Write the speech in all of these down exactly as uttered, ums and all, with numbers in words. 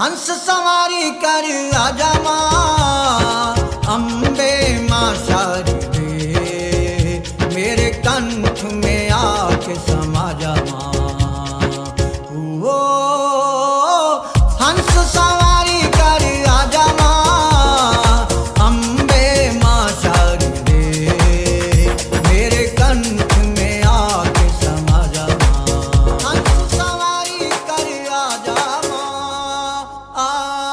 हंस सवारी कर आजा माँ, अम्बे माँ शारदे, मेरे कंठ में आके समा जा माँ। ओ हंस सवारी कर आजा माँ, अम्बे माँ शारदे, मेरे कंठ में आके समा जा माँ। हंस सवारी कर आजा माँ, आ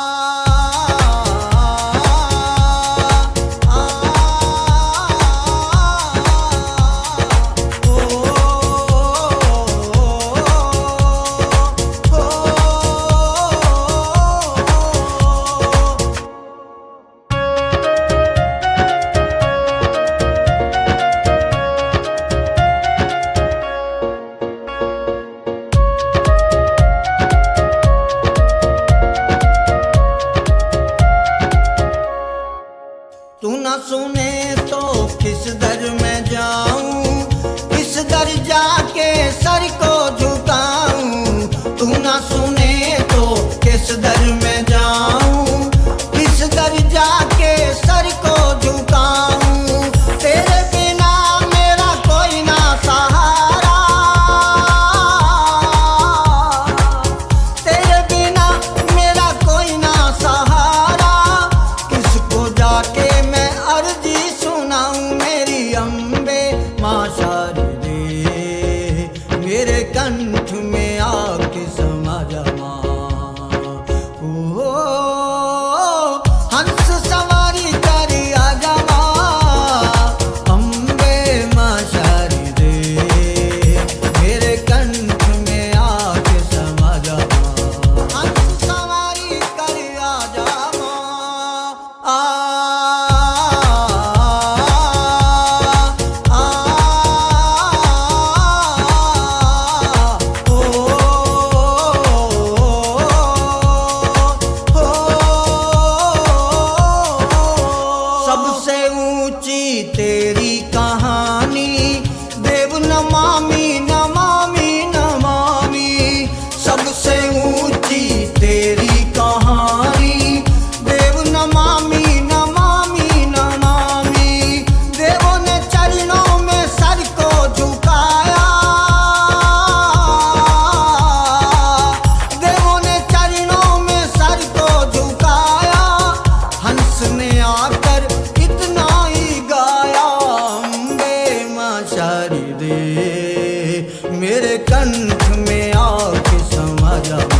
तू न सुने तो किस दर में जाऊं, किस दर जाके सर को झुकाऊं। तू न सुने तो किस दर में जाऊं, किस दर जाके सर को झुकाऊं। तेरे बिना मेरा कोई ना सहारा, तेरे बिना मेरा कोई ना सहारा। किसको जाके अर्जी सुनाऊं मेरी अम्बे माँ शारदे, मेरे कंठ में आके समा जा माँ। ओ हंस सवारी कर आजा माँ, अम्बे माँ शारदे, मेरे कंठ में आके समा जा माँ। हंस सवारी कर आजा माँ, आ सबसे ऊंची तेरी कहानी, देव नमामि नमामि नमामि। सबसे ऊंची तेरी कहानी, देव नमामि नमामि नमामि। देवों ने चरणों में सर को झुकाया, देवों ने चरणों में सर को झुकाया। हंस ने आकर इतना ही गाया, अम्बे माँ शारदे, मेरे कंठ में आके समा जा।